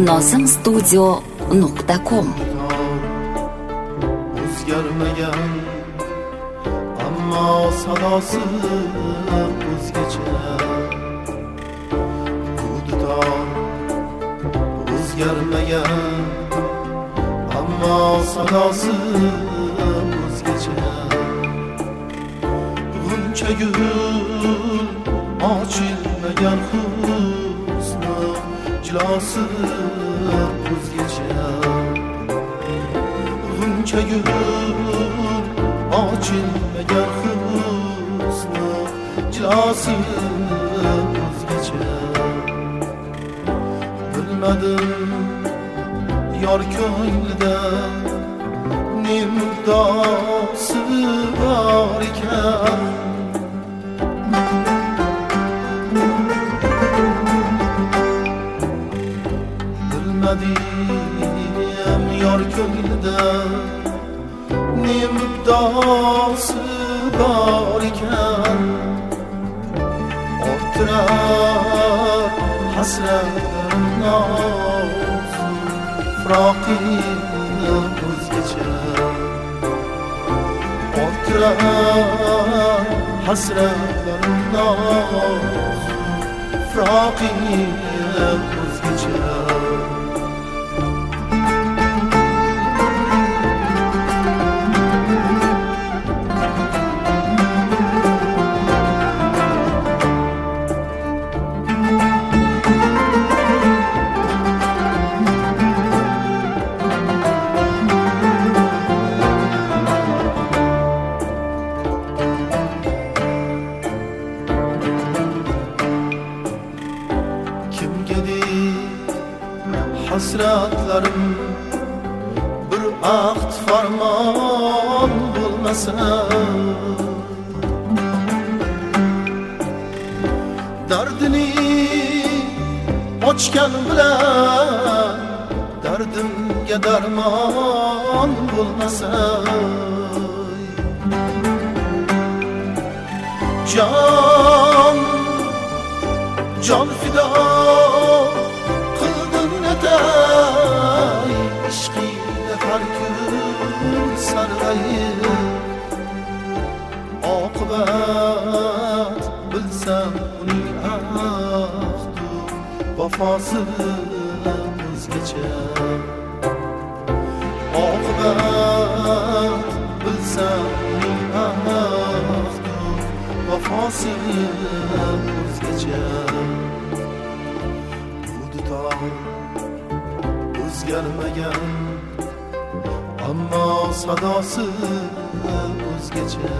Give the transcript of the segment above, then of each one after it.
nozimstudio.com. O'zgarmagan ammo sadosi o'zgacha. Bu dutor o'zgarmagan ammo sadosi o'zgacha. G'uncha gul ochilmagan husni jilosi o'zgacha. G'uncha gul ochilmagan husni jilosi o'zgacha. Bilmadim yor ko'nglida ne muddosi bor ekan. Bilmadim yor ko'nglida ne muddosi bor ekan. Orttirar hasratlarim noz firoqing o'zgacha. Orttirar hasratlarim noz firoqing o'zgacha. Hasratlarim bir ahd farmon bo'lmasa, dardini ochgan bilan dardimga darmon bo'lmasa, jon fido ishqingda har kun sarg'ayib. Oqibat bilsam uning ahdu vafosi o'zgacha. Oqibat bilsam uning ahdu vafosi o'zgacha. Bu dutor o'zgarmagan ammo sadosi o'zgacha.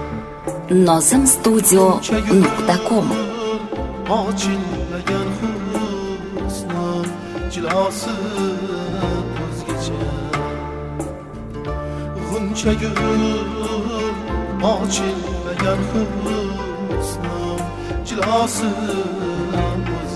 nozimstudio.com. Ochilmagan husni jilosi o'zgacha. G'uncha gul ochilmagan husni jilosi o'zgacha.